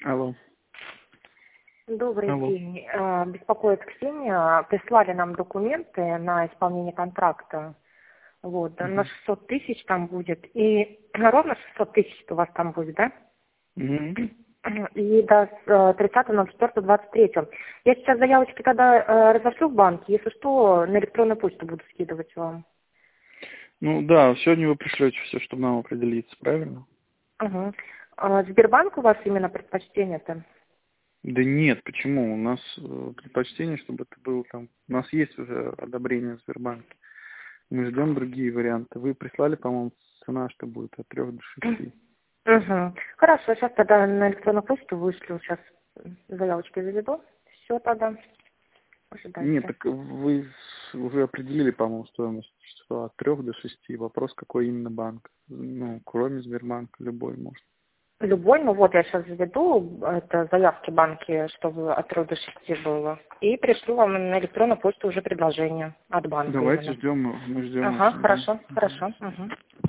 Алло. Добрый Алло. день. Беспокоит Ксения. Прислали нам документы на исполнение контракта. Вот, на 600 тысяч там будет. И ровно 600 тысяч у вас там будет, да? И до 30.04.23. Я сейчас заявочки тогда разошлю в банк. Если что, на электронную почту буду скидывать вам. Ну да, сегодня вы пришлете все, чтобы нам определиться, правильно? Угу. Сбербанк у вас именно предпочтение-то? Да нет, почему? У нас предпочтение, чтобы это было там. У нас есть уже одобрение в Сбербанке. Мы ждем другие варианты. Вы прислали, по-моему, цена, что будет от 3 до 6. Угу. Хорошо, сейчас тогда на электронную почту вышлю. Сейчас заявочки заведу. Все тогда. Ожидайте. Нет, так вы уже определили, по-моему, стоимость, что от 3 до 6. Вопрос, какой именно банк. Ну, кроме Сбербанка, любой может. Любой, ну вот я сейчас заведу это заявки банки, чтобы от 3 до 6 было. И пришлю вам на электронную почту уже предложение от банка Давайте именно. ждем, мы ждем. Ага, хорошо, хорошо. Угу.